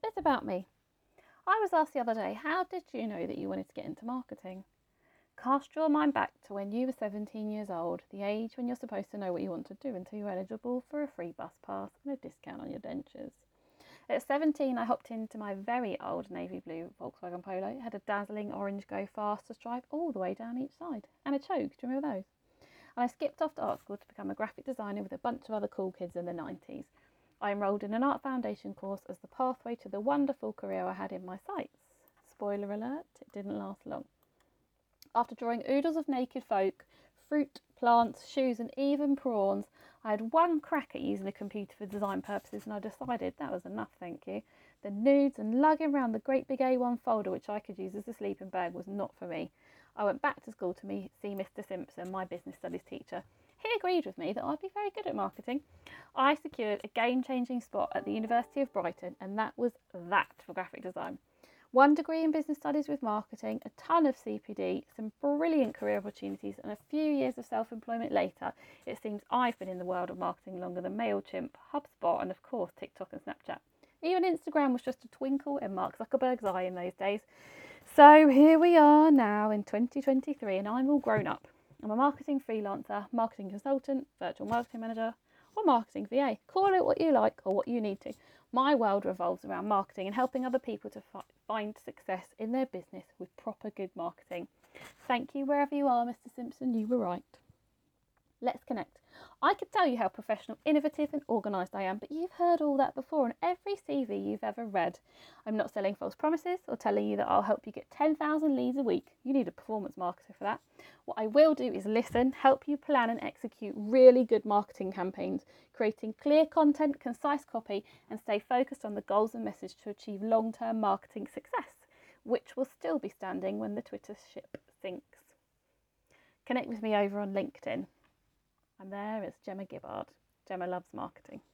bit about me. I was asked the other day, how did you know that you wanted to get into marketing? Cast your mind back to when you were 17 years old, the age when you're supposed to know what you want to do until you're eligible for a free bus pass and a discount on your dentures. At 17, I hopped into my very old navy blue Volkswagen Polo. It had a dazzling orange go faster stripe all the way down each side, and a choke. Do you remember those? And I skipped off to art school to become a graphic designer with a bunch of other cool kids in the 90s. I enrolled in an art foundation course as the pathway to the wonderful career I had in my sights. Spoiler alert, it didn't last long. After drawing oodles of naked folk, fruit, plants, shoes and even prawns, I had one crack at using a computer for design purposes and I decided that was enough, thank you. The nudes and lugging around the great big A1 folder which I could use as a sleeping bag was not for me. I went back to school to see Mr. Simpson, my business studies teacher. He agreed with me that I'd be very good at marketing. I secured a game-changing spot at the University of Brighton and that was that for graphic design. 1 degree in business studies with marketing, a ton of CPD, some brilliant career opportunities, and a few years of self-employment later, it seems I've been in the world of marketing longer than MailChimp, HubSpot, and of course TikTok and Snapchat. Even Instagram was just a twinkle in Mark Zuckerberg's eye in those days. So here we are now in 2023, and I'm all grown up. I'm a marketing freelancer, marketing consultant, virtual marketing manager, or marketing VA. Call it what you like or what you need to. My world revolves around marketing and helping other people to find success in their business with proper good marketing. Thank you wherever you are, Mr. Simpson, you were right. Let's connect. I could tell you how professional, innovative and organised I am, but you've heard all that before on every CV you've ever read. I'm not selling false promises or telling you that I'll help you get 10,000 leads a week. You need a performance marketer for that. What I will do is listen, help you plan and execute really good marketing campaigns, creating clear content, concise copy, and stay focused on the goals and message to achieve long-term marketing success, which will still be standing when the Twitter ship sinks. Connect with me over on LinkedIn. I'm there as Gemma Gibbard. Gemma loves marketing.